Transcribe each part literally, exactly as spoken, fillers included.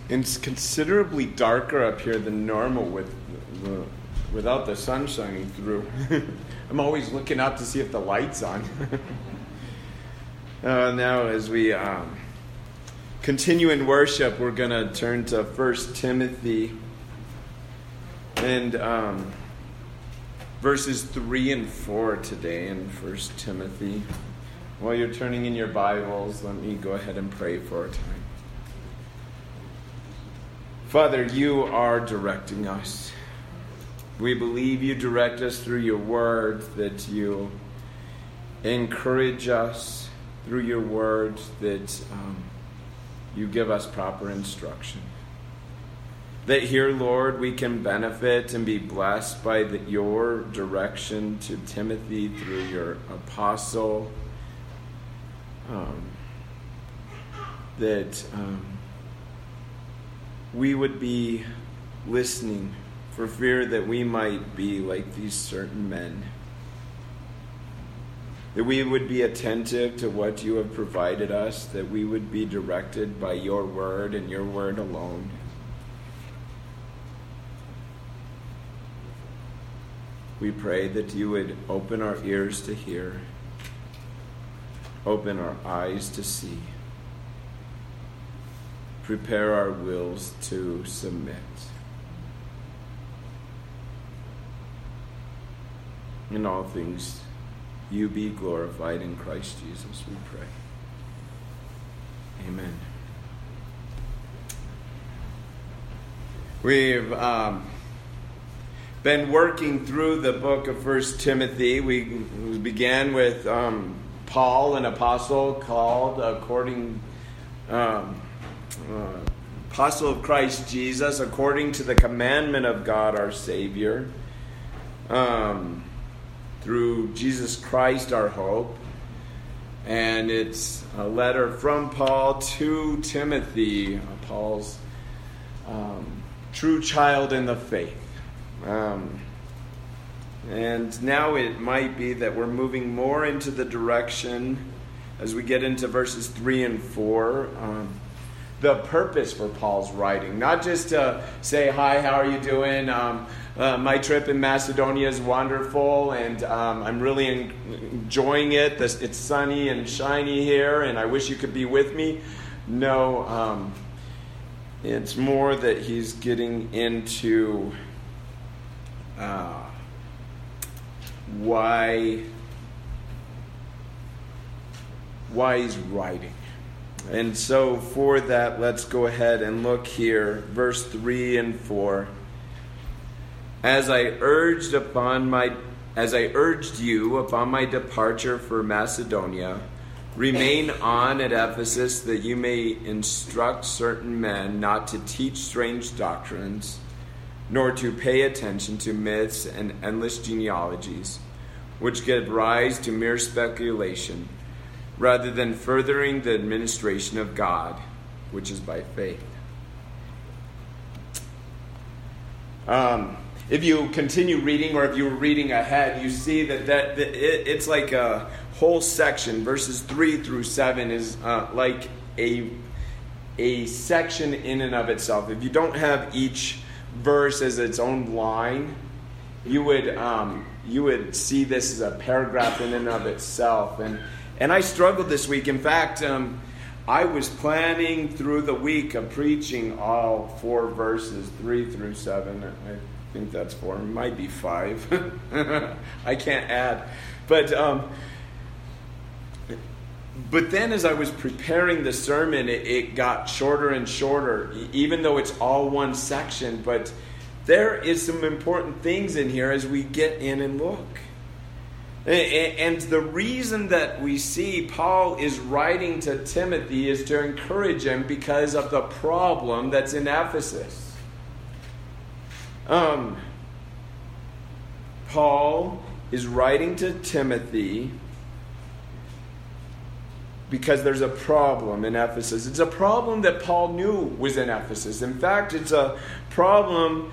And it's considerably darker up here than normal with the, without the sun shining through. I'm always looking up to see if the light's on. uh, now, as we um, continue in worship, we're going to turn to First Timothy and um, verses three and four today in First Timothy. While you're turning in your Bibles, let me go ahead and pray for a time. Father, you are directing us. We believe you direct us through your word, that you encourage us through your word, that um, you give us proper instruction. That here, Lord, we can benefit and be blessed by the, your direction to Timothy through your apostle. Um, that um, we would be listening for fear that we might be like these certain men. That we would be attentive to what you have provided us, that we would be directed by your word and your word alone. We pray that you would open our ears to hear, open our eyes to see, prepare our wills to submit. In all things, you be glorified in Christ Jesus, we pray. Amen. We've um, been working through the book of First Timothy. We, we began with um, Paul, an apostle called according... Um, Uh, apostle of Christ Jesus, according to the commandment of God our Savior, um, through Jesus Christ our hope. And it's a letter from Paul to Timothy, Paul's um, true child in the faith. Um, and now it might be that we're moving more into the direction, as we get into verses three and four, um, the purpose for Paul's writing. Not just to say, hi, how are you doing? Um, uh, my trip in Macedonia is wonderful, and um, I'm really en- enjoying it. This, it's sunny and shiny here, and I wish you could be with me. No, um, it's more that he's getting into uh, why, why he's writing. And so for that, let's go ahead and look here, verse three and four. As I urged upon my, as I urged you upon my departure for Macedonia, remain on at Ephesus, that you may instruct certain men not to teach strange doctrines, nor to pay attention to myths and endless genealogies, which give rise to mere speculation, rather than furthering the administration of God, which is by faith. Um, if you continue reading, or if you were reading ahead, you see that, that, that it, it's like a whole section. Verses three through seven is uh, like a, a section in and of itself. If you don't have each verse as its own line, you would um, you would see this as a paragraph in and of itself. And And I struggled this week. In fact, um, I was planning through the week of preaching all four verses, three through seven. I think that's four. It might be five. I can't add. But um, but then as I was preparing the sermon, it, it got shorter and shorter, even though it's all one section. But there is some important things in here as we get in and look. And the reason that we see Paul is writing to Timothy is to encourage him because of the problem that's in Ephesus. Um, Paul is writing to Timothy because there's a problem in Ephesus. It's a problem that Paul knew was in Ephesus. In fact, it's a problem,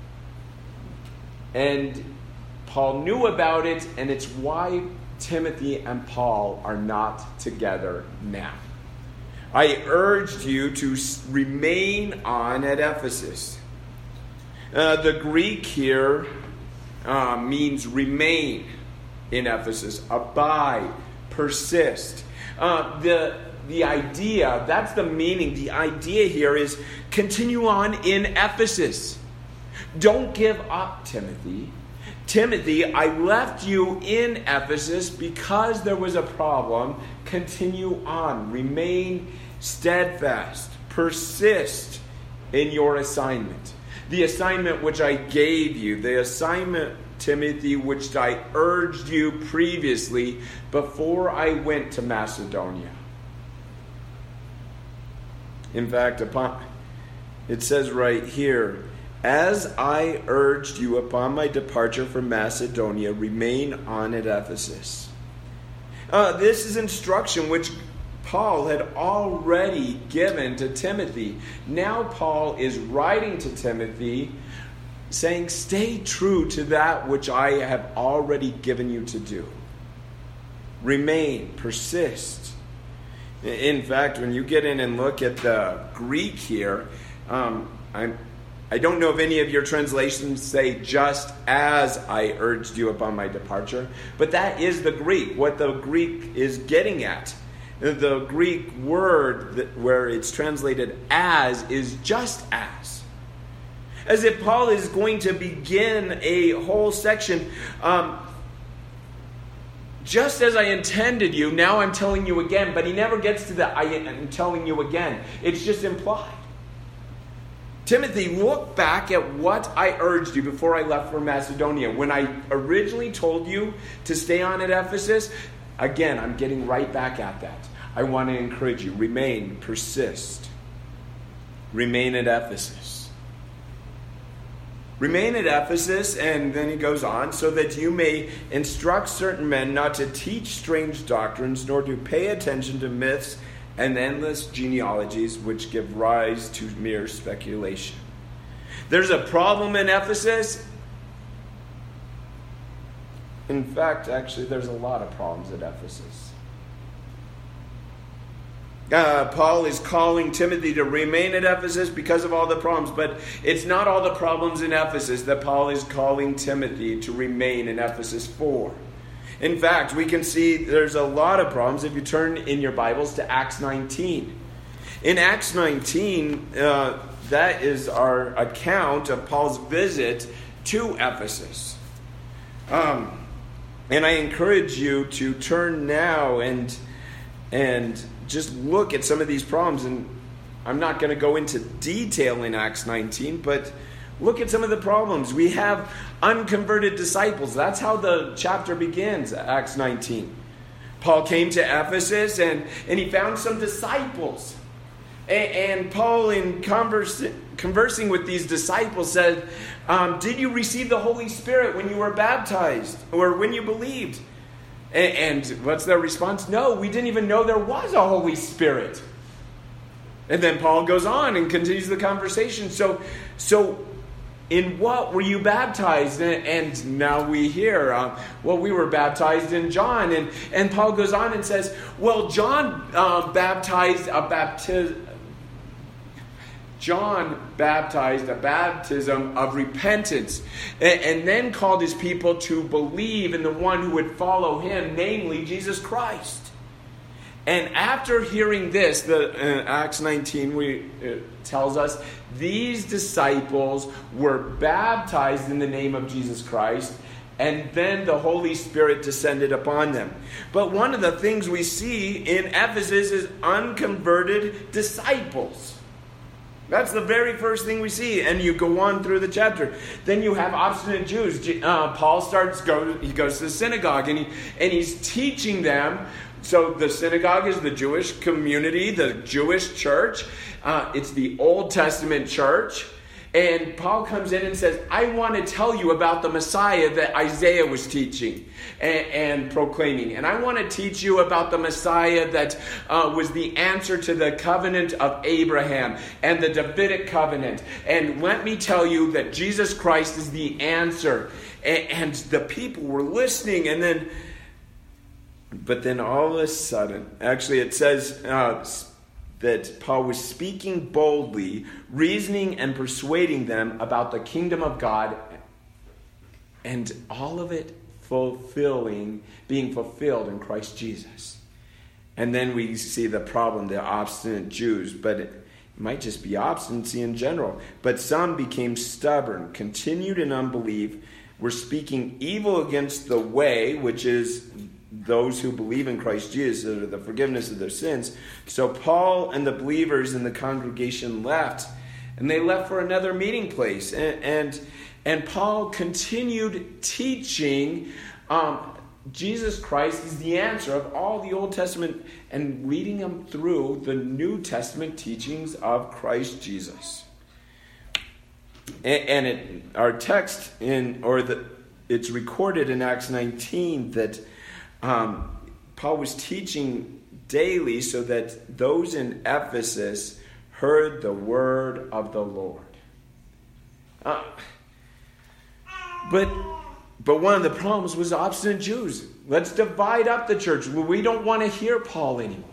and Paul knew about it, and it's why Timothy and Paul are not together now. I urged you to remain on at Ephesus. Uh, the Greek here uh, means remain in Ephesus, abide, persist. Uh, the the idea, that's the meaning, the idea here is continue on in Ephesus. Don't give up, Timothy. Timothy, I left you in Ephesus because there was a problem. Continue on. Remain steadfast. Persist in your assignment. The assignment which I gave you, the assignment, Timothy, which I urged you previously before I went to Macedonia. In fact, upon it says right here, as I urged you upon my departure from Macedonia, remain on at Ephesus. Uh, this is instruction which Paul had already given to Timothy. Now Paul is writing to Timothy saying, stay true to that which I have already given you to do. Remain, persist. In fact, when you get in and look at the Greek here, um, I'm, I don't know if any of your translations say just as I urged you upon my departure, but that is the Greek, what the Greek is getting at. The Greek word that, where it's translated as is just as. As if Paul is going to begin a whole section. Um, just as I intended you, now I'm telling you again. But he never gets to the I am telling you again. It's just implied. Timothy, look back at what I urged you before I left for Macedonia. When I originally told you to stay on at Ephesus, again, I'm getting right back at that. I want to encourage you. Remain, persist. Remain at Ephesus. Remain at Ephesus, and then he goes on, so that you may instruct certain men not to teach strange doctrines, nor to pay attention to myths and endless genealogies which give rise to mere speculation. There's a problem in Ephesus. In fact, actually, there's a lot of problems at Ephesus. Uh, Paul is calling Timothy to remain at Ephesus because of all the problems, but it's not all the problems in Ephesus that Paul is calling Timothy to remain in Ephesus for. In fact, we can see there's a lot of problems if you turn in your Bibles to Acts nineteen. In Acts nineteen, uh, that is our account of Paul's visit to Ephesus. Um, and I encourage you to turn now and and just look at some of these problems. And I'm not going to go into detail in Acts nineteen, but look at some of the problems. We have unconverted disciples. That's how the chapter begins, Acts nineteen. Paul came to Ephesus and, and he found some disciples. And, and Paul, in converse, conversing with these disciples, said, um, did you receive the Holy Spirit when you were baptized or when you believed? And, and what's their response? No, we didn't even know there was a Holy Spirit. And then Paul goes on and continues the conversation. So, so in what were you baptized? And, and now we hear, uh, well, we were baptized in John. And, and Paul goes on and says, well, John uh, baptized a baptism. John baptized a baptism of repentance and, and then called his people to believe in the one who would follow him, namely Jesus Christ. And after hearing this, the uh, Acts nineteen we, uh, tells us these disciples were baptized in the name of Jesus Christ, and then the Holy Spirit descended upon them. But one of the things we see in Ephesus is unconverted disciples. That's the very first thing we see. And you go on through the chapter. Then you have obstinate Jews. Uh, Paul starts, go, he goes to the synagogue and, he, and he's teaching them. So the synagogue is the Jewish community, the Jewish church. Uh, it's the Old Testament church. And Paul comes in and says, I want to tell you about the Messiah that Isaiah was teaching and, and proclaiming. And I want to teach you about the Messiah that uh, was the answer to the covenant of Abraham and the Davidic covenant. And let me tell you that Jesus Christ is the answer. And, and the people were listening. And then, but then all of a sudden, actually it says, uh, that Paul was speaking boldly, reasoning and persuading them about the kingdom of God, and all of it fulfilling, being fulfilled in Christ Jesus. And then we see the problem, the obstinate Jews, but it might just be obstinacy in general. But some became stubborn, continued in unbelief, were speaking evil against the way, which is those who believe in Christ Jesus, or the forgiveness of their sins. So Paul and the believers in the congregation left, and they left for another meeting place. And and, and Paul continued teaching um, Jesus Christ is the answer of all the Old Testament, and leading them through the New Testament teachings of Christ Jesus. And, and it, our text in, or the, it's recorded in Acts nineteen that um, Paul was teaching daily so that those in Ephesus heard the word of the Lord. Uh, but but one of the problems was obstinate Jews. Let's divide up the church. We don't want to hear Paul anymore.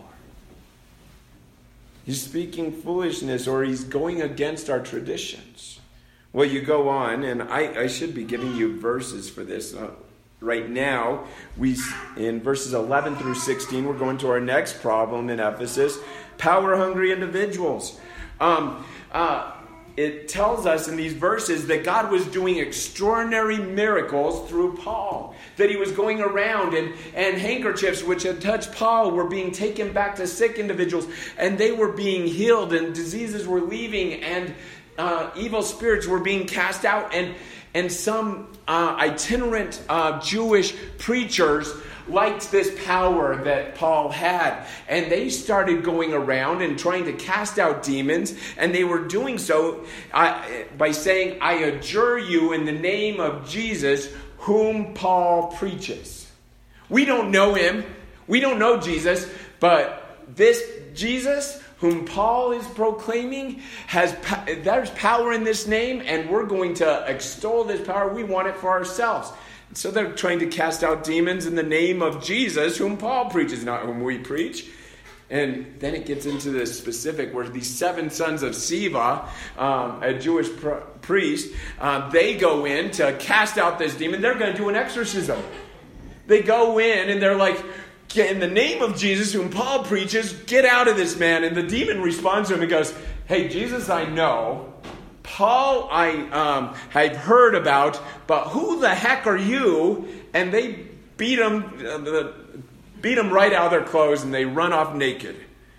He's speaking foolishness, or he's going against our traditions. Well, you go on, and I, I should be giving you verses for this. Uh, right now, we in verses eleven through sixteen, we're going to our next problem in Ephesus: power-hungry individuals. Um, uh, it tells us in these verses that God was doing extraordinary miracles through Paul. That he was going around, and, and handkerchiefs which had touched Paul were being taken back to sick individuals, and they were being healed, and diseases were leaving, and uh, evil spirits were being cast out, and and some uh, itinerant uh, Jewish preachers liked this power that Paul had. And they started going around and trying to cast out demons. And they were doing so uh, by saying, I adjure you in the name of Jesus, whom Paul preaches. We don't know him. We don't know Jesus. But this Jesus, whom Paul is proclaiming, has there's power in this name. And we're going to extol this power. We want it for ourselves. So they're trying to cast out demons in the name of Jesus, whom Paul preaches, not whom we preach. And then it gets into the specific where these seven sons of Sceva, um, a Jewish pr- priest, uh, they go in to cast out this demon. They're going to do an exorcism. They go in and they're like, in the name of Jesus, whom Paul preaches, get out of this man. And the demon responds to him and goes, hey, Jesus, I know. Paul, I um, have heard about, but who the heck are you? And they beat him, uh, beat him right out of their clothes, and they run off naked.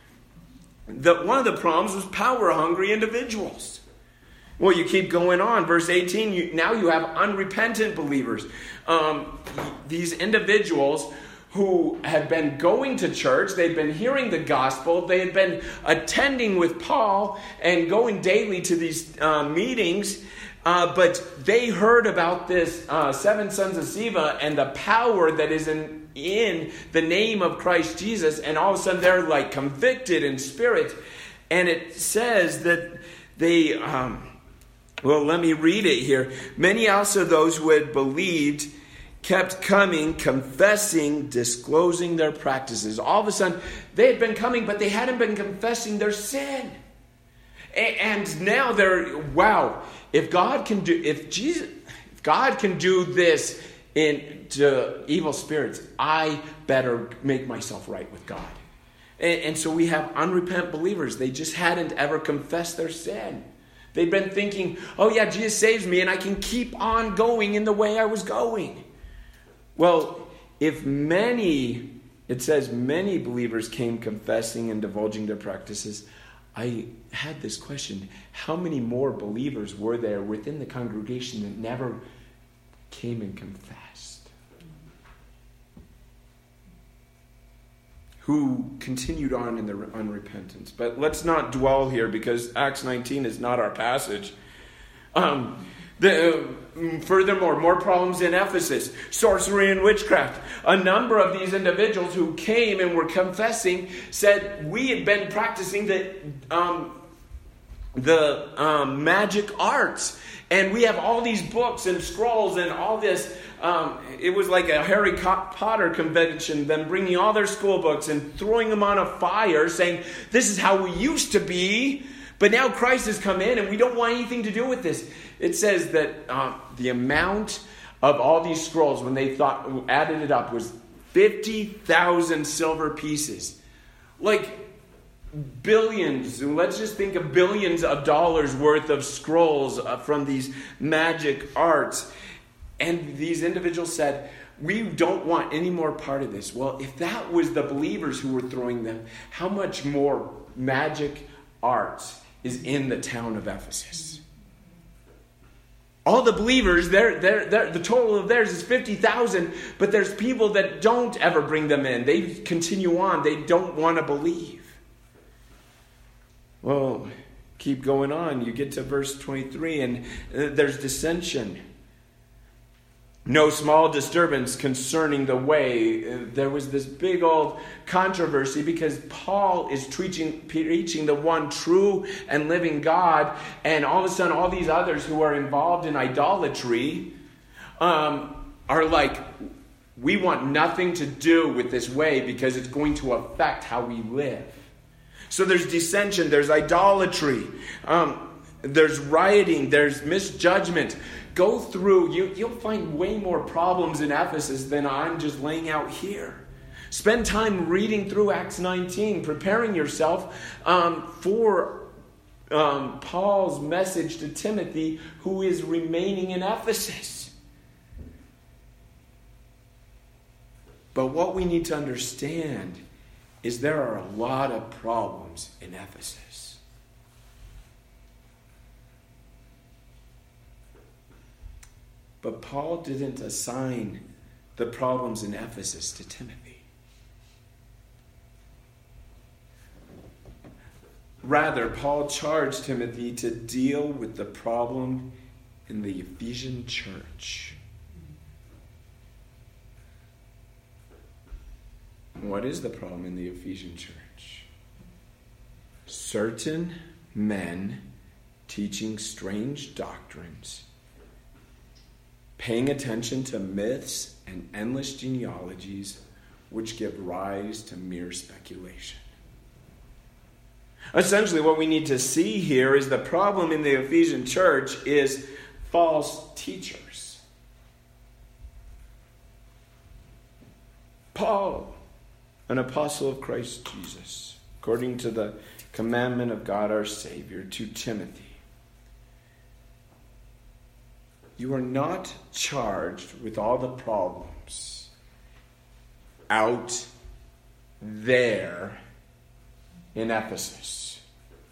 The, one of the problems was power-hungry individuals. Well, you keep going on. Verse eighteen, you, now you have unrepentant believers. Um, these individuals who had been going to church, they'd been hearing the gospel, they had been attending with Paul and going daily to these uh, meetings, uh, but they heard about this uh, seven sons of Sceva and the power that is in, in the name of Christ Jesus, and all of a sudden they're like convicted in spirit. And it says that they, um, well, let me read it here. Many also those who had believed kept coming, confessing, disclosing their practices. All of a sudden, they had been coming, but they hadn't been confessing their sin. And now they're, wow, if God can do, if Jesus, if God can do this in to evil spirits, I better make myself right with God. And, and so we have unrepentant believers. They just hadn't ever confessed their sin. They'd been thinking, oh yeah, Jesus saves me, and I can keep on going in the way I was going. Well, if many, it says many believers came confessing and divulging their practices, I had this question: how many more believers were there within the congregation that never came and confessed? Who continued on in their unrepentance? But let's not dwell here, because Acts nineteen is not our passage. Um... The, uh, furthermore, more problems in Ephesus. Sorcery and witchcraft. A number of these individuals who came and were confessing said, we had been practicing the, um, the um, magic arts. And we have all these books and scrolls and all this um, it was like a Harry Potter convention, them bringing all their school books and throwing them on a fire, saying, this is how we used to be, but now Christ has come in and we don't want anything to do with this. It says that uh, the amount of all these scrolls, when they thought added it up, was fifty thousand silver pieces. Like billions, let's just think of billions of dollars worth of scrolls uh, from these magic arts. And these individuals said, we don't want any more part of this. Well, if that was the believers who were throwing them, how much more magic arts is in the town of Ephesus? All the believers, they're, they're, they're, the total of theirs is fifty thousand, but there's people that don't ever bring them in. They continue on. They don't want to believe. Well, keep going on. You get to verse twenty-three, and there's dissension. No small disturbance concerning the way. There was this big old controversy because Paul is preaching, preaching the one true and living God, and all of a sudden all these others who are involved in idolatry um, are like, we want nothing to do with this way because it's going to affect how we live. So there's dissension, there's idolatry, um, there's rioting, there's misjudgment. Go through, you, you'll find way more problems in Ephesus than I'm just laying out here. Spend time reading through Acts nineteen, preparing yourself um, for um, Paul's message to Timothy, who is remaining in Ephesus. But what we need to understand is there are a lot of problems in Ephesus. But Paul didn't assign the problems in Ephesus to Timothy. Rather, Paul charged Timothy to deal with the problem in the Ephesian church. What is the problem in the Ephesian church? Certain men teaching strange doctrines, paying attention to myths and endless genealogies which give rise to mere speculation. Essentially, what we need to see here is the problem in the Ephesian church is false teachers. Paul, an apostle of Christ Jesus, according to the commandment of God our Savior, to Timothy, you are not charged with all the problems out there in Ephesus.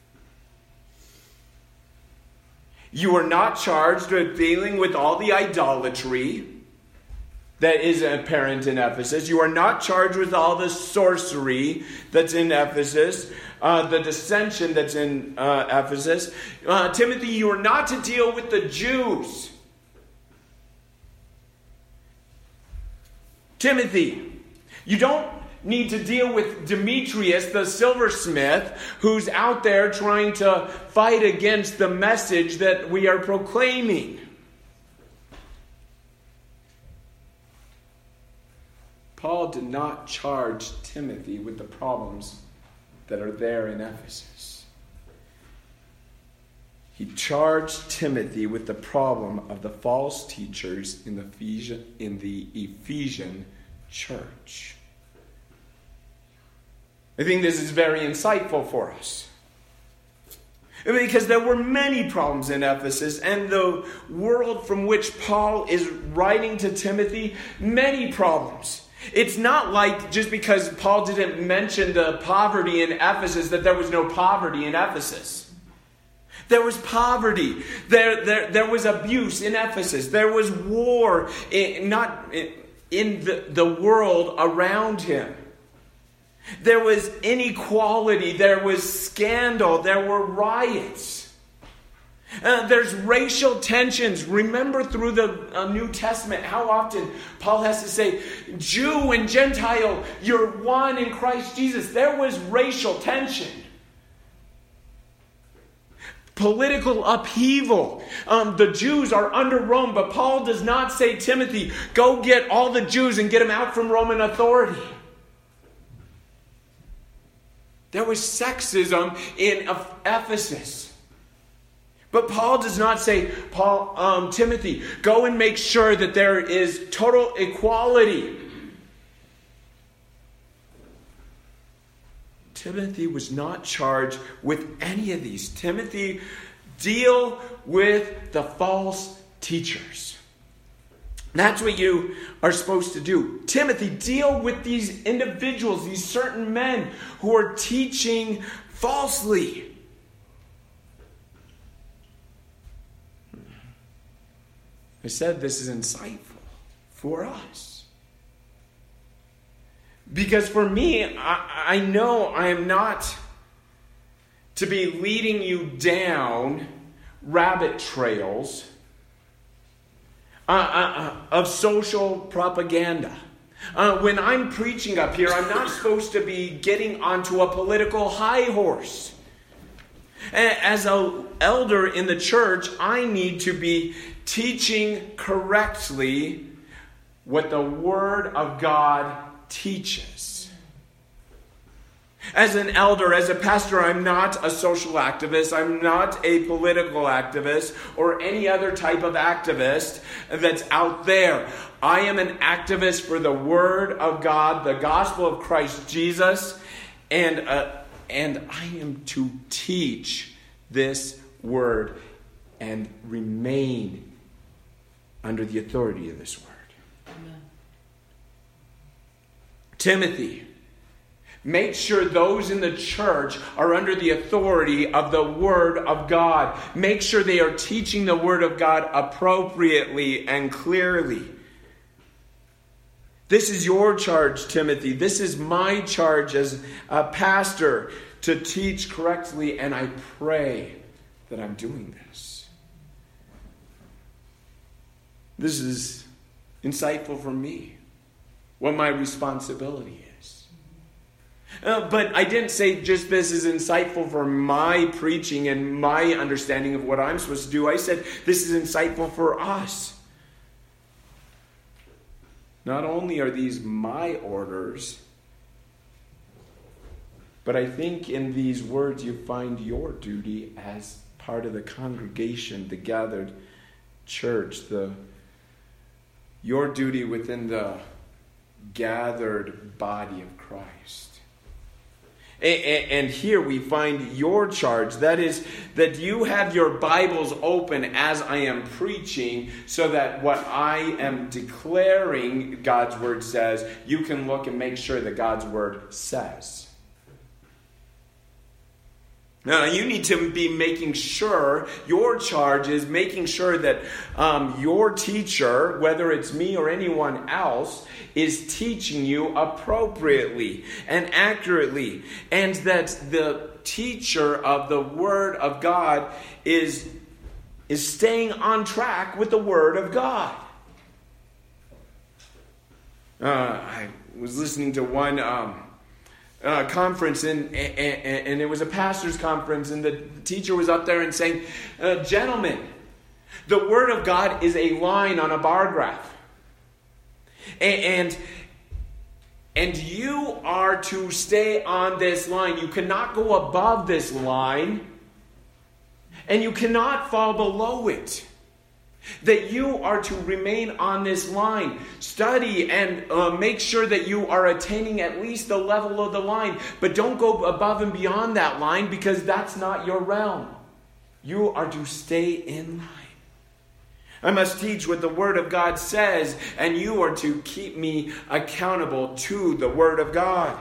You are not charged with dealing with all the idolatry that is apparent in Ephesus. You are not charged with all the sorcery that's in Ephesus, uh, the dissension that's in uh, Ephesus. Uh, Timothy, you are not to deal with the Jews. Timothy, you don't need to deal with Demetrius, the silversmith, who's out there trying to fight against the message that we are proclaiming. Paul did not charge Timothy with the problems that are there in Ephesus. He charged Timothy with the problem of the false teachers in the Ephesian, in the Ephesian church. I think this is very insightful for us. Because there were many problems in Ephesus, and the world from which Paul is writing to Timothy, many problems. It's not like just because Paul didn't mention the poverty in Ephesus that there was no poverty in Ephesus. There was poverty. There, there, there was abuse in Ephesus. There was war in, not in, in the, the world around him. There was inequality. There was scandal. There were riots. Uh, there's racial tensions. Remember through the uh, New Testament how often Paul has to say, Jew and Gentile, you're one in Christ Jesus. There was racial tension. political upheaval. Um, the Jews are under Rome, but Paul does not say, Timothy, go get all the Jews and get them out from Roman authority. There was sexism in Ephesus. But Paul does not say, Paul, um, Timothy, go and make sure that there is total equality. Timothy was not charged with any of these. Timothy, deal with the false teachers. That's what you are supposed to do. Timothy, deal with these individuals, these certain men who are teaching falsely. I said this is insightful for us. Because for me, I, I know I am not to be leading you down rabbit trails uh, uh, of social propaganda. Uh, when I'm preaching up here, I'm not supposed to be getting onto a political high horse. As an elder in the church, I need to be teaching correctly what the Word of God teaches. As an elder, as a pastor, I'm not a social activist. I'm not a political activist or any other type of activist that's out there. I am an activist for the Word of God, the gospel of Christ Jesus, and uh, and I am to teach this Word and remain under the authority of this Word. Amen. Timothy, make sure those in the church are under the authority of the Word of God. Make sure they are teaching the Word of God appropriately and clearly. This is your charge, Timothy. This is my charge as a pastor to teach correctly, and I pray that I'm doing this. This is insightful for me, what my responsibility is. Uh, but I didn't say just this is insightful for my preaching and my understanding of what I'm supposed to do. I said this is insightful for us. Not only are these my orders, but I think in these words you find your duty as part of the congregation, the gathered church, the your duty within the gathered body of Christ. And here we find your charge. That is, that you have your Bibles open as I am preaching, so that what I am declaring God's Word says, you can look and make sure that God's Word says. Now, you need to be making sure, your charge is making sure that um, your teacher, whether it's me or anyone else, is teaching you appropriately and accurately. And that the teacher of the Word of God is, is staying on track with the Word of God. Uh, I was listening to one... Um, Uh, conference and, and and it was a pastor's conference, and the teacher was up there and saying, uh, gentlemen, the Word of God is a line on a bar graph, and, and and you are to stay on this line. You cannot go above this line, and you cannot fall below it. That you are to remain on this line. Study and uh, make sure that you are attaining at least the level of the line. But don't go above and beyond that line, because that's not your realm. You are to stay in line. I must teach what the Word of God says, and you are to keep me accountable to the Word of God.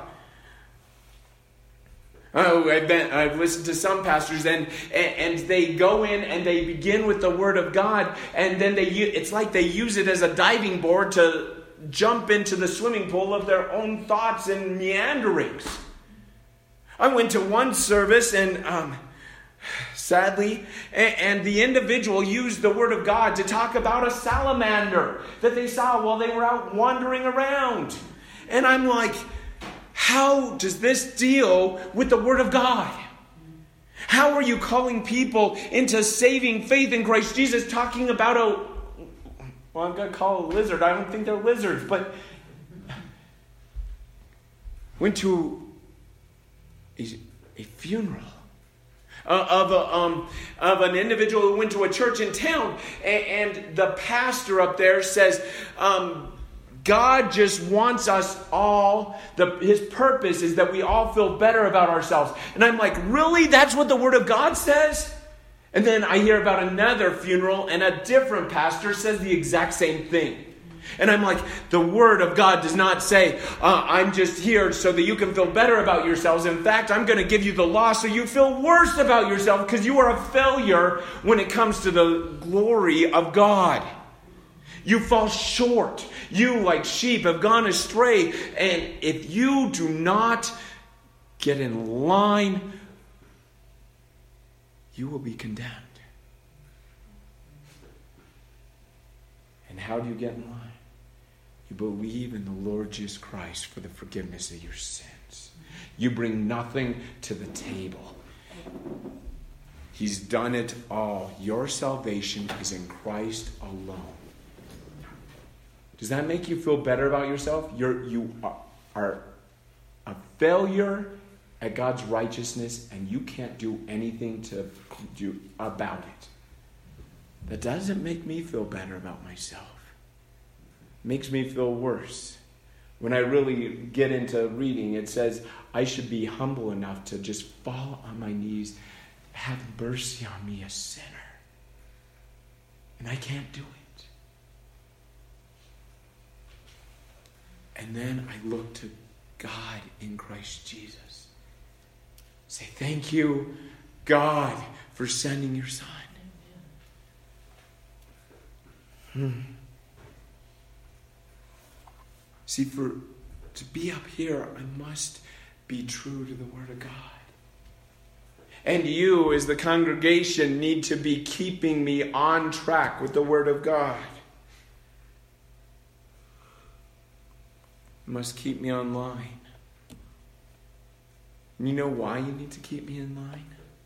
Oh, I've, been, I've listened to some pastors, and, and and they go in and they begin with the Word of God, and then they it's like they use it as a diving board to jump into the swimming pool of their own thoughts and meanderings. I went to one service, and um, sadly, and, and the individual used the Word of God to talk about a salamander that they saw while they were out wandering around. And I'm like, how does this deal with the Word of God? How are you calling people into saving faith in Christ Jesus, talking about a, well, I'm going to call it a lizard. I don't think they're lizards, but went to a, a funeral uh, of a um, of an individual who went to a church in town, and, and the pastor up there says, um, God just wants us all, the, his purpose is that we all feel better about ourselves. And I'm like, really? That's what the Word of God says? And then I hear about another funeral, and a different pastor says the exact same thing. And I'm like, the Word of God does not say, uh, I'm just here so that you can feel better about yourselves. In fact, I'm going to give you the law so you feel worse about yourself because you are a failure when it comes to the glory of God. You fall short. You, like sheep, have gone astray. And if you do not get in line, you will be condemned. And how do you get in line? You believe in the Lord Jesus Christ for the forgiveness of your sins. You bring nothing to the table. He's done it all. Your salvation is in Christ alone. Does that make you feel better about yourself? You're, you are, are a failure at God's righteousness, and you can't do anything to do about it. That doesn't make me feel better about myself. It makes me feel worse. When I really get into reading, it says I should be humble enough to just fall on my knees, have mercy on me, a sinner. And I can't do it. And then I look to God in Christ Jesus. Say, thank you, God, for sending your Son. Hmm. See, for to be up here, I must be true to the Word of God. And you, as the congregation, need to be keeping me on track with the Word of God. You must keep me on line. And you know why you need to keep me in line?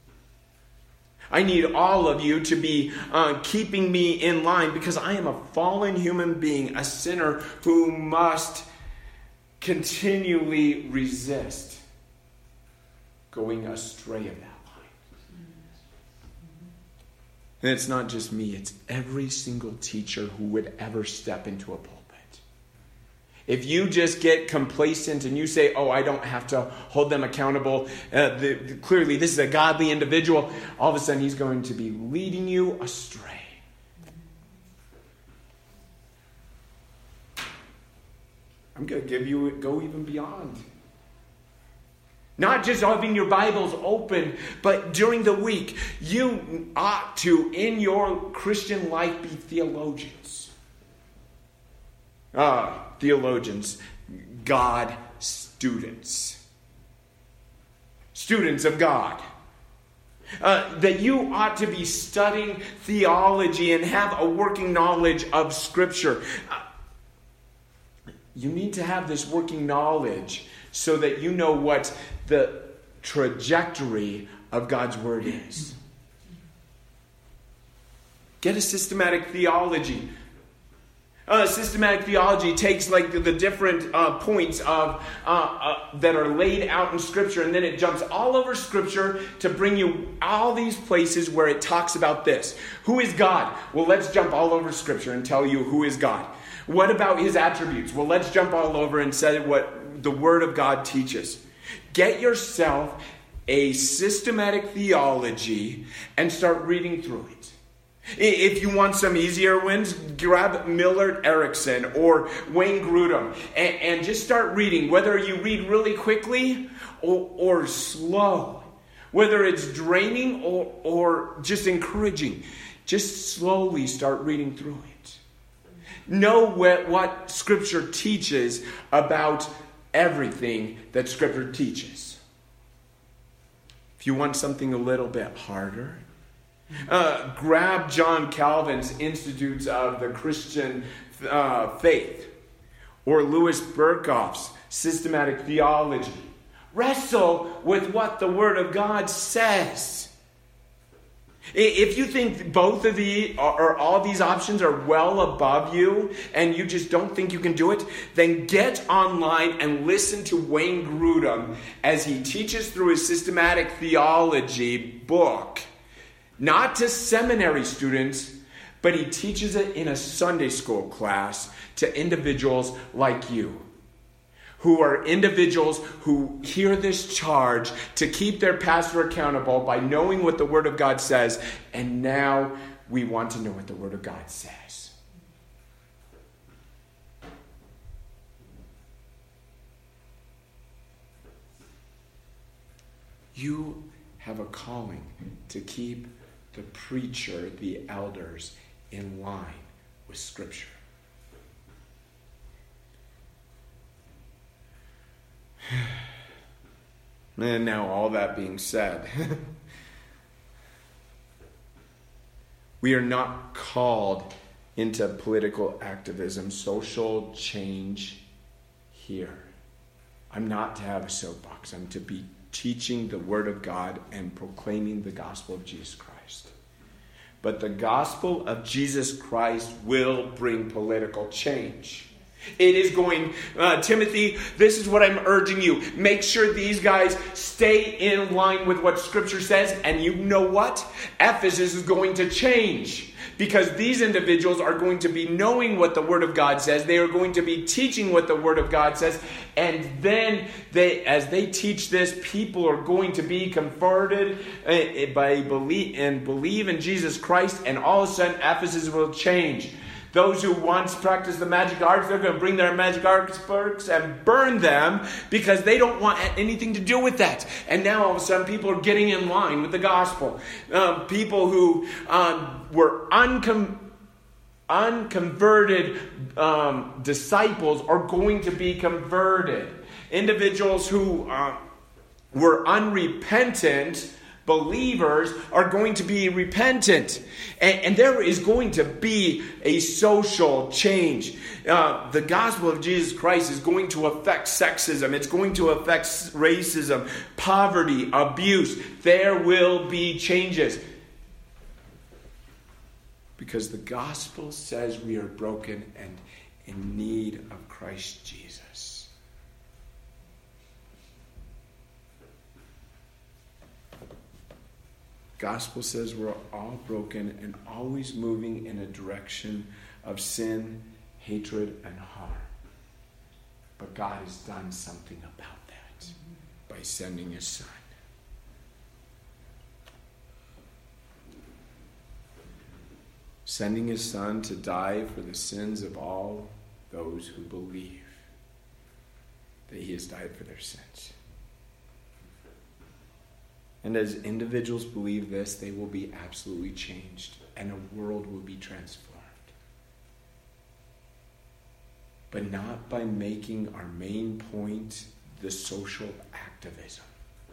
I need all of you to be uh, keeping me in line because I am a fallen human being, a sinner who must continually resist going astray of that line. And it's not just me, it's every single teacher who would ever step into a pulpit. If you just get complacent and you say, oh, I don't have to hold them accountable, uh, the, the, clearly this is a godly individual, all of a sudden he's going to be leading you astray. I'm going to give you, go even beyond. Not just having your Bibles open, but during the week, you ought to, in your Christian life, be theologians. Ah, theologians, God students. Students of God. Uh, that you ought to be studying theology and have a working knowledge of Scripture. Uh, you need to have this working knowledge so that you know what the trajectory of God's Word is. Get a systematic theology. Uh, systematic theology takes like the, the different uh, points of uh, uh, that are laid out in Scripture, and then it jumps all over Scripture to bring you all these places where it talks about this. Who is God? Well, let's jump all over Scripture and tell you who is God. What about His attributes? Well, let's jump all over and say what the Word of God teaches. Get yourself a systematic theology and start reading through it. If you want some easier ones, grab Millard Erickson or Wayne Grudem and, and just start reading. Whether you read really quickly or, or slow, whether it's draining or, or just encouraging, just slowly start reading through it. Know what, what Scripture teaches about everything that Scripture teaches. If you want something a little bit harder, Uh, grab John Calvin's Institutes of the Christian uh, Faith or Louis Berkhof's Systematic Theology. Wrestle with what the Word of God says. If you think both of the or all of these options are well above you and you just don't think you can do it, then get online and listen to Wayne Grudem as he teaches through his systematic theology book, not to seminary students, but he teaches it in a Sunday school class to individuals like you, who are individuals who hear this charge to keep their pastor accountable by knowing what the Word of God says, and now we want to know what the Word of God says. You have a calling to keep the preacher, the elders, in line with Scripture. And now, all that being said, we are not called into political activism, social change here. I'm not to have a soapbox. I'm to be teaching the Word of God and proclaiming the gospel of Jesus Christ. But the gospel of Jesus Christ will bring political change. It is going, uh, Timothy, this is what I'm urging you. Make sure these guys stay in line with what Scripture says. And you know what? Ephesus is going to change. Because these individuals are going to be knowing what the Word of God says. They are going to be teaching what the Word of God says. And then, they, as they teach this, people are going to be converted uh, by believe and believe in Jesus Christ. And all of a sudden, Ephesus will change. Those who once practiced the magic arts, they're going to bring their magic arts books and burn them because they don't want anything to do with that. And now all of a sudden people are getting in line with the gospel. Um, people who um, were uncom- unconverted um, disciples are going to be converted. Individuals who uh, were unrepentant believers are going to be repentant. And, and there is going to be a social change. Uh, the gospel of Jesus Christ is going to affect sexism. It's going to affect racism, poverty, abuse. There will be changes. Because the gospel says we are broken and in need of Christ Jesus. Gospel says we're all broken and always moving in a direction of sin, hatred, and harm. But God has done something about that by sending His Son. Sending His Son to die for the sins of all those who believe that He has died for their sins. And as individuals believe this, they will be absolutely changed, and a world will be transformed. But not by making our main point the social activism.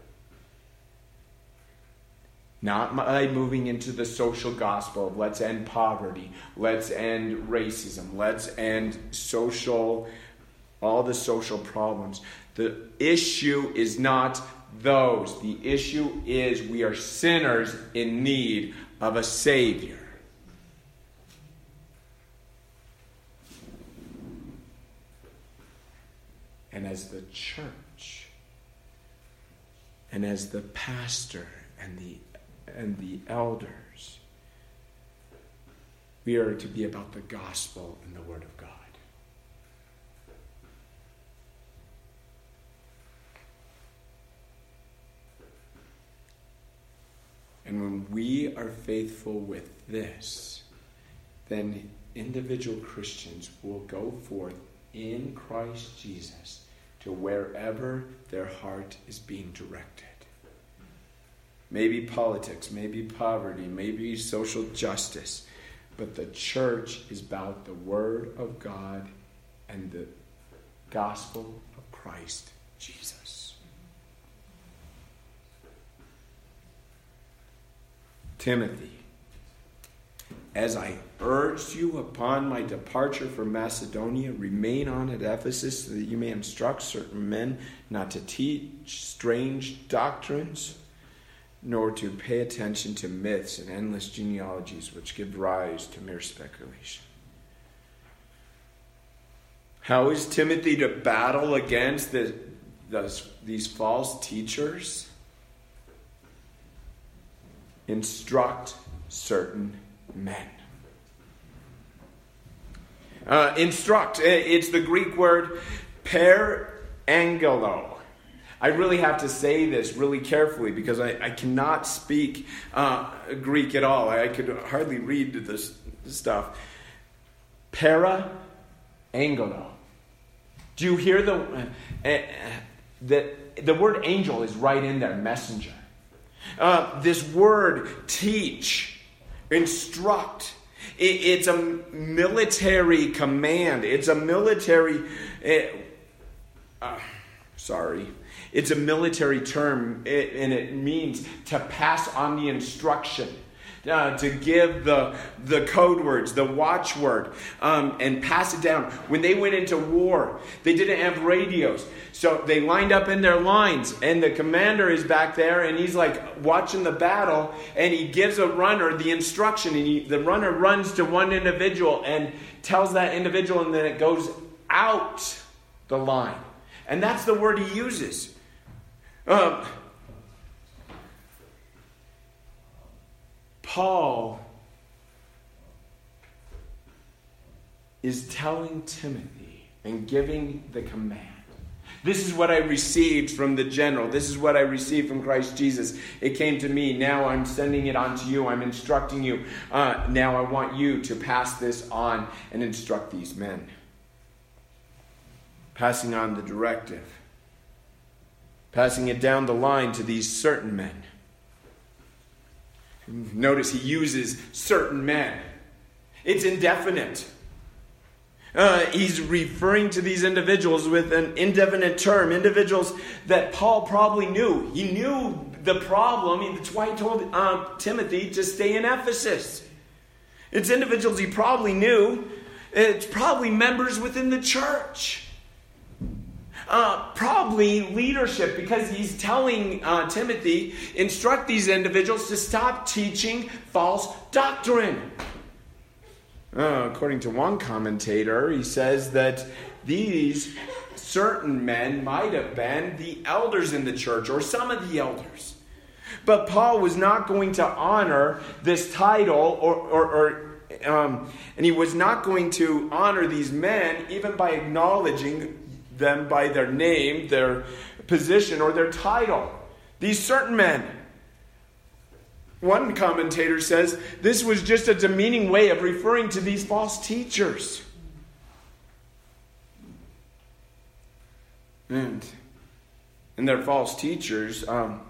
Not by moving into the social gospel of let's end poverty, let's end racism, let's end social, all the social problems. The issue is not those. The issue is we are sinners in need of a Savior. And as the church, and as the pastor and the and the elders, we are to be about the gospel and the Word of God. And when we are faithful with this, then individual Christians will go forth in Christ Jesus to wherever their heart is being directed. Maybe politics, maybe poverty, maybe social justice. But the church is about the Word of God and the gospel of Christ Jesus. Timothy, as I urged you upon my departure from Macedonia, remain on at Ephesus so that you may instruct certain men not to teach strange doctrines, nor to pay attention to myths and endless genealogies which give rise to mere speculation. How is Timothy to battle against the, the, these false teachers? Instruct certain men. Uh, instruct, it's the Greek word per angelo. I really have to say this really carefully because I, I cannot speak uh, Greek at all. I could hardly read this, this stuff. Para angelo. Do you hear the, uh, uh, the, the word angel is right in there, messenger. Uh, this word teach, instruct, it, it's a military command. It's a military, uh, uh, sorry, it's a military term, it, and it means to pass on the instruction. Uh, to give the the code words, the watchword, um, and pass it down. When they went into war, they didn't have radios. So they lined up in their lines, and the commander is back there, and he's like watching the battle, and he gives a runner the instruction, and he, the runner runs to one individual and tells that individual, and then it goes out the line. And that's the word he uses. Um... Paul is telling Timothy and giving the command. This is what I received from the general. This is what I received from Christ Jesus. It came to me. Now I'm sending it on to you. I'm instructing you. Uh, now I want you to pass this on and instruct these men. Passing on the directive. Passing it down the line to these certain men. Notice he uses certain men. It's indefinite. Uh, he's referring to these individuals with an indefinite term. Individuals that Paul probably knew. He knew the problem. That's why he told uh, Timothy to stay in Ephesus. It's individuals he probably knew. It's probably members within the church. Uh, probably leadership, because he's telling uh, Timothy, instruct these individuals to stop teaching false doctrine. Uh, according to one commentator, he says that these certain men might have been the elders in the church, or some of the elders. But Paul was not going to honor this title, or, or, or um, and he was not going to honor these men even by acknowledging them by their name, their position, or their title. These certain men. One commentator says this was just a demeaning way of referring to these false teachers. And, and their false teachers, um,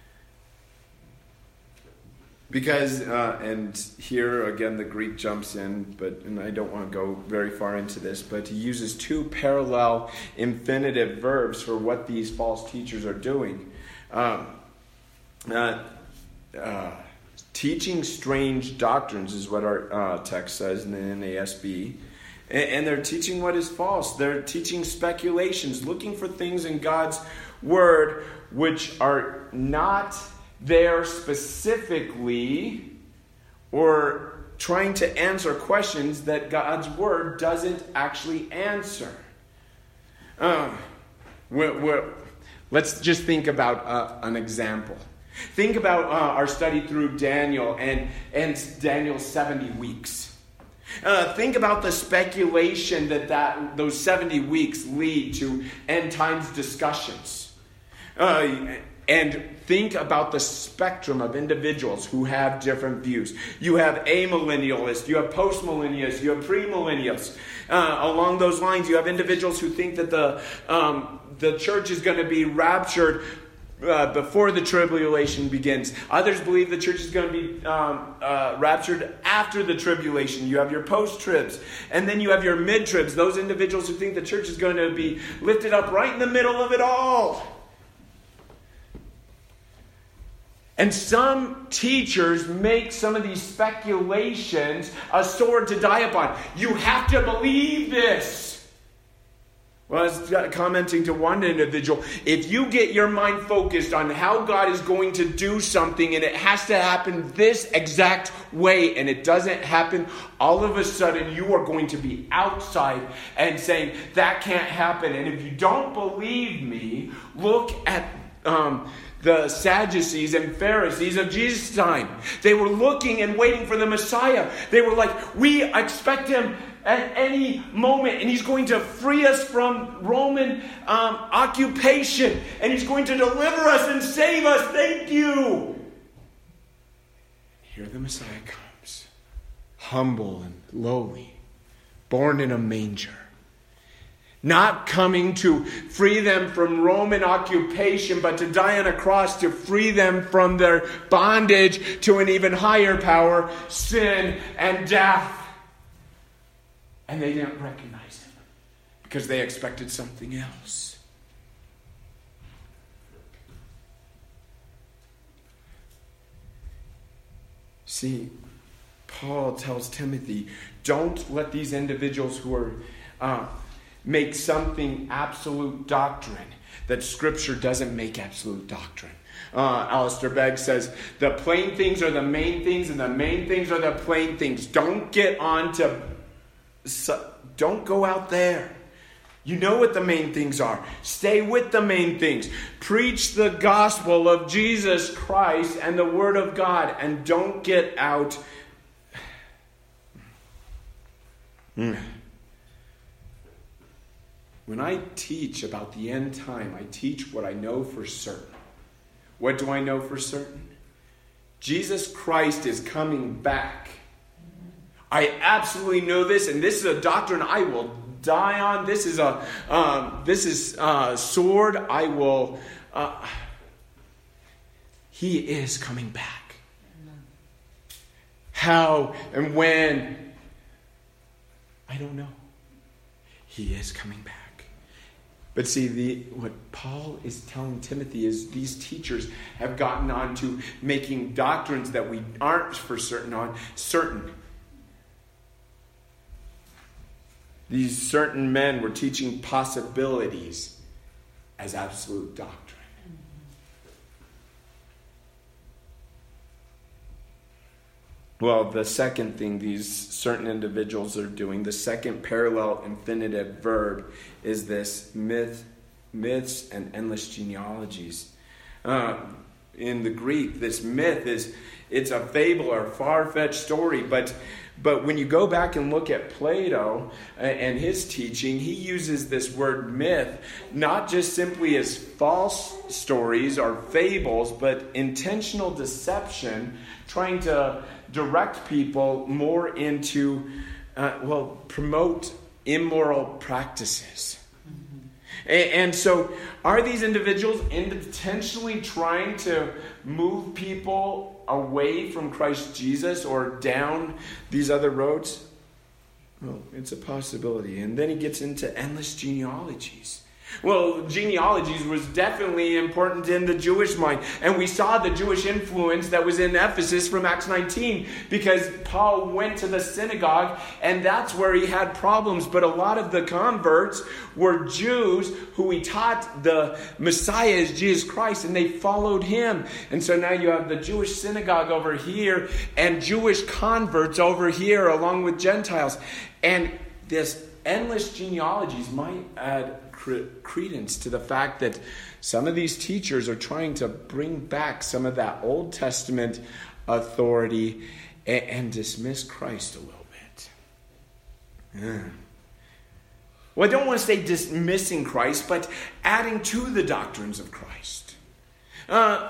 because, uh, and here again the Greek jumps in, but and I don't want to go very far into this, but he uses two parallel infinitive verbs for what these false teachers are doing. Um, uh, uh, teaching strange doctrines is what our uh, text says in the N A S B. And, and they're teaching what is false. They're teaching speculations, looking for things in God's word which are not there specifically, or trying to answer questions that God's word doesn't actually answer. Uh, we're, we're, let's just think about uh, an example. Think about uh, our study through Daniel and, and Daniel's seventy weeks. Uh, think about the speculation that, that those seventy weeks lead to end times discussions. Uh, And think about the spectrum of individuals who have different views. You have amillennialists, you have postmillennialists, you have premillennialists. Uh, along those lines, you have individuals who think that the um, the church is going to be raptured uh, before the tribulation begins. Others believe the church is going to be um, uh, raptured after the tribulation. You have your post-tribs. And then you have your mid-tribs, those individuals who think the church is going to be lifted up right in the middle of it all. And some teachers make some of these speculations a sword to die upon. You have to believe this. Well, I was commenting to one individual, if you get your mind focused on how God is going to do something and it has to happen this exact way and it doesn't happen, all of a sudden you are going to be outside and saying, that can't happen. And if you don't believe me, look at um, the Sadducees and Pharisees of Jesus' time. They were looking and waiting for the Messiah. They were like, we expect him at any moment, and he's going to free us from Roman um, occupation, and he's going to deliver us and save us. Thank you. Here the Messiah comes, humble and lowly, born in a manger, not coming to free them from Roman occupation, but to die on a cross to free them from their bondage to an even higher power, sin and death. And they didn't recognize him because they expected something else. See, Paul tells Timothy, don't let these individuals who are uh, make something absolute doctrine that Scripture doesn't make absolute doctrine. Uh, Alistair Begg says, the plain things are the main things and the main things are the plain things. Don't get on to So don't go out there. You know what the main things are. Stay with the main things. Preach the gospel of Jesus Christ and the Word of God. And don't get out. When I teach about the end time, I teach what I know for certain. What do I know for certain? Jesus Christ is coming back. I absolutely know this, and this is a doctrine I will die on. This is a um, this is a sword I will. Uh, he is coming back. How and when? I don't know. He is coming back. But see, the what Paul is telling Timothy is these teachers have gotten on to making doctrines that we aren't for certain on certain. These certain men were teaching possibilities as absolute doctrine. Well, the second thing these certain individuals are doing, the second parallel infinitive verb, is this myth, myths and endless genealogies. Uh, in the Greek, this myth is, it's a fable or far-fetched story, but But when you go back and look at Plato and his teaching, he uses this word myth not just simply as false stories or fables, but intentional deception, trying to direct people more into, uh, well, promote immoral practices. And so are these individuals intentionally trying to move people away from Christ Jesus or down these other roads? Well, it's a possibility. And then he gets into endless genealogies. Well, genealogies was definitely important in the Jewish mind. And we saw the Jewish influence that was in Ephesus from Acts nineteen because Paul went to the synagogue and that's where he had problems. But a lot of the converts were Jews who he taught the Messiah is Jesus Christ and they followed him. And so now you have the Jewish synagogue over here and Jewish converts over here along with Gentiles. And this endless genealogies might add credence to the fact that some of these teachers are trying to bring back some of that Old Testament authority and, and dismiss Christ a little bit. Yeah. Well, I don't want to say dismissing Christ, but adding to the doctrines of Christ. Uh,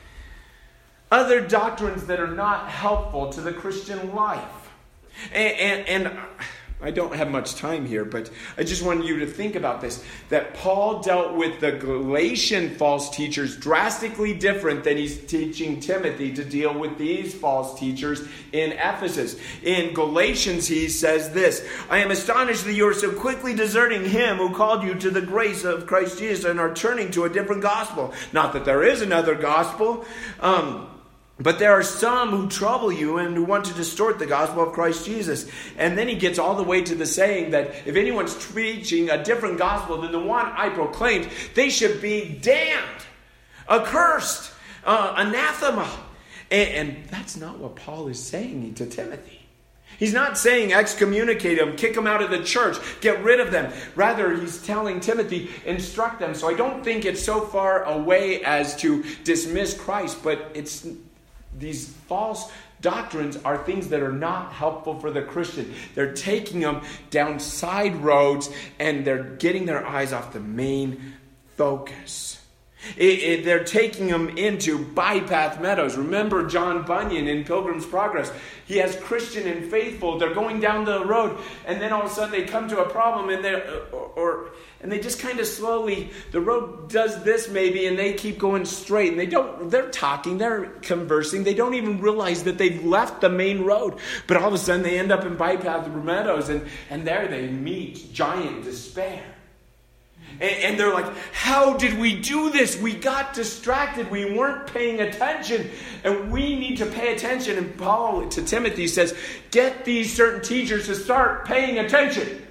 other doctrines that are not helpful to the Christian life. And, and, and I don't have much time here, but I just want you to think about this. That Paul dealt with the Galatian false teachers drastically different than he's teaching Timothy to deal with these false teachers in Ephesus. In Galatians, he says this, I am astonished that you are so quickly deserting him who called you to the grace of Christ Jesus and are turning to a different gospel. Not that there is another gospel. Um... But there are some who trouble you and who want to distort the gospel of Christ Jesus. And then he gets all the way to the saying that if anyone's preaching a different gospel than the one I proclaimed, they should be damned, accursed, uh, anathema. And, and that's not what Paul is saying to Timothy. He's not saying excommunicate them, kick them out of the church, get rid of them. Rather, he's telling Timothy, instruct them. So I don't think it's so far away as to dismiss Christ, but it's these false doctrines are things that are not helpful for the Christian. They're taking them down side roads and they're getting their eyes off the main focus. It, it, they're taking them into bypath meadows. Remember John Bunyan in Pilgrim's Progress. He has Christian and faithful. They're going down the road, and then all of a sudden they come to a problem, and they or, or and they just kind of slowly. The road does this maybe, and they keep going straight. And they don't. They're talking. They're conversing. They don't even realize that they've left the main road. But all of a sudden they end up in bypath meadows, and and there they meet giant despair. And they're like, how did we do this? We got distracted. We weren't paying attention. And we need to pay attention. And Paul to Timothy says, get these certain teachers to start paying attention.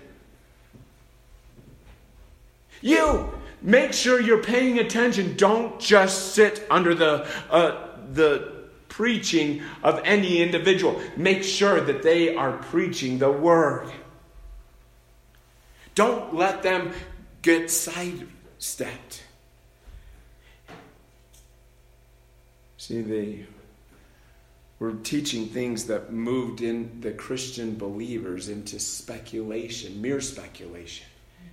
You, make sure you're paying attention. Don't just sit under the uh, the preaching of any individual. Make sure that they are preaching the word. Don't let them get sidestepped. See, they were teaching things that moved in the Christian believers into speculation, mere speculation.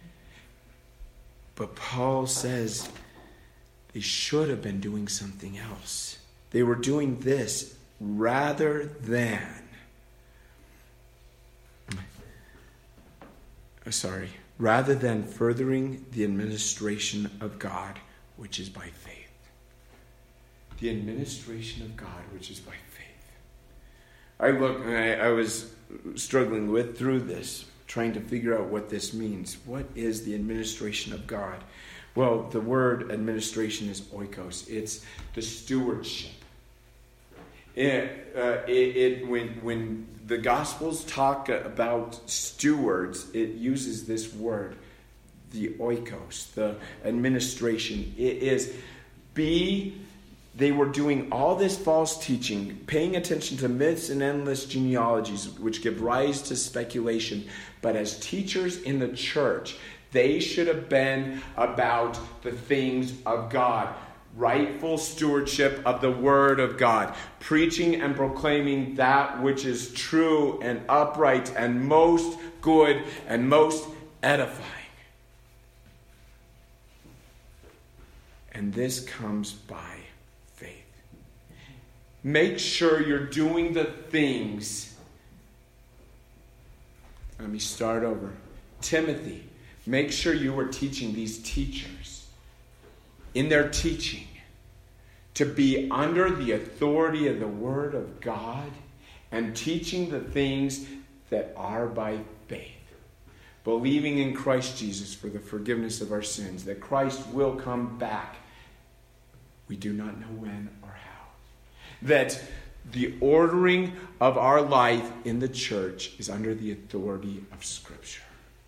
But Paul says they should have been doing something else. They were doing this rather than, oh, sorry, rather than furthering the administration of God, which is by faith. The administration of God, which is by faith. I look, I, I was struggling with through this, trying to figure out what this means. What is the administration of God? Well, the word administration is oikos. It's the stewardship. It, uh, it, it when when the Gospels talk about stewards, it uses this word, the oikos, the administration. It is be. They were doing all this false teaching, paying attention to myths and endless genealogies, which give rise to speculation. But as teachers in the church, they should have been about the things of God. Rightful stewardship of the word of God, preaching and proclaiming that which is true and upright and most good and most edifying. And this comes by faith. Make sure you're doing the things. Let me start over. Timothy, make sure you are teaching these teachers in their teaching to be under the authority of the Word of God and teaching the things that are by faith. Believing in Christ Jesus for the forgiveness of our sins, that Christ will come back. We do not know when or how. That the ordering of our life in the church is under the authority of Scripture.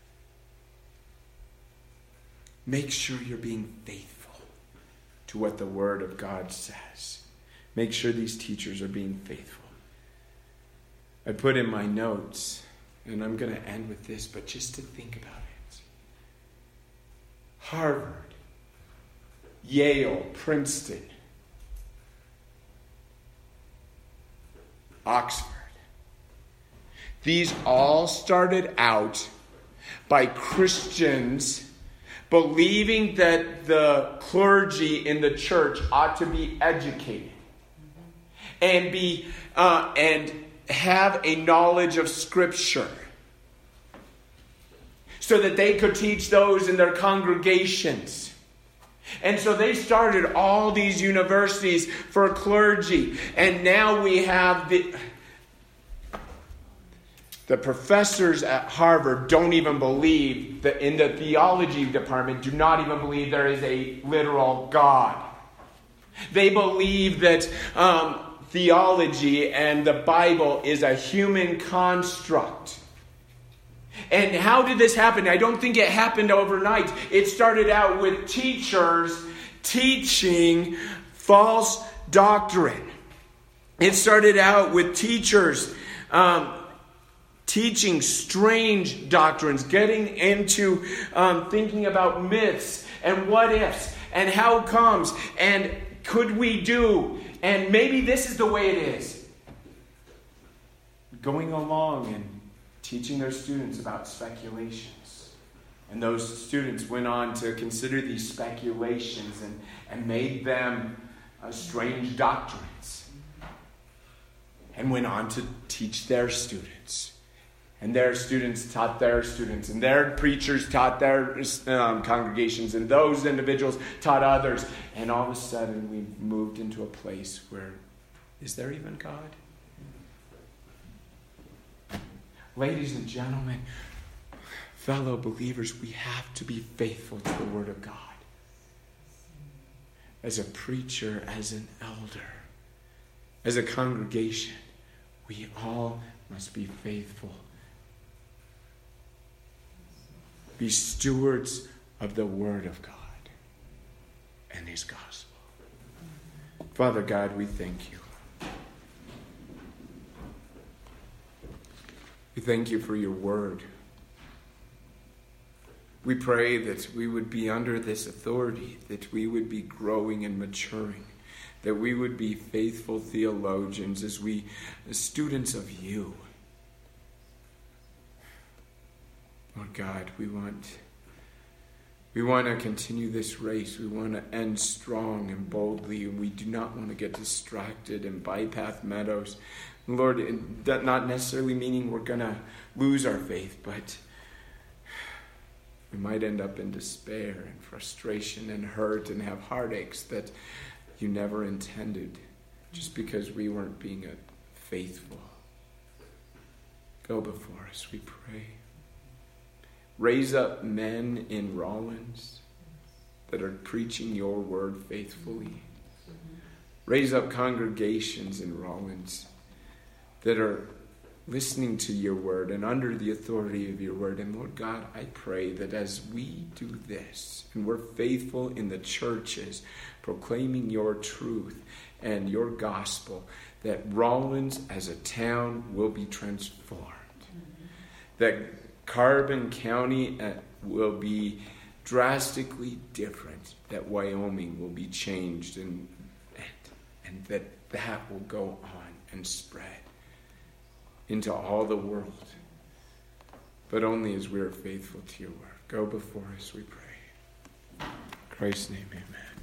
Make sure you're being faithful to what the Word of God says. Make sure these teachers are being faithful. I put in my notes, and I'm going to end with this, but just to think about it. Harvard, Yale, Princeton, Oxford. These all started out by Christians believing that the clergy in the church ought to be educated and be uh, and have a knowledge of Scripture so that they could teach those in their congregations. And so they started all these universities for clergy. And now we have the... The professors at Harvard don't even believe that in the theology department, do not even believe there is a literal God. They believe that um, theology and the Bible is a human construct. And how did this happen? I don't think it happened overnight. It started out with teachers teaching false doctrine. It started out with teachers um, teaching strange doctrines, getting into um, thinking about myths and what ifs and how comes and could we do, and maybe this is the way it is. Going along and teaching their students about speculations. And those students went on to consider these speculations and, and made them uh, strange doctrines. And went on to teach their students. And their students taught their students. And their preachers taught their um, congregations. And those individuals taught others. And all of a sudden we moved into a place where, is there even God? Ladies and gentlemen, fellow believers, we have to be faithful to the Word of God. As a preacher, as an elder, as a congregation, we all must be faithful. Be stewards of the Word of God and His gospel. Father God, we thank you. We thank you for your word. We pray that we would be under this authority, that we would be growing and maturing, that we would be faithful theologians as we, as students of you. Lord God, we want, we want to continue this race. We want to end strong and boldly, and we do not want to get distracted and bypass meadows. Lord, that not necessarily meaning we're going to lose our faith, but we might end up in despair and frustration and hurt and have heartaches that you never intended just because we weren't being faithful. Go before us, we pray. Raise up men in Rawlins that are preaching your word faithfully. Raise up congregations in Rawlins that are listening to your word and under the authority of your word. And Lord God, I pray that as we do this and we're faithful in the churches, proclaiming your truth and your gospel, that Rawlins as a town will be transformed. Mm-hmm. That Carbon County will be drastically different. That Wyoming will be changed and, and, and that that will go on and spread into all the world, but only as we are faithful to your word. Go before us, we pray. In Christ's name, amen.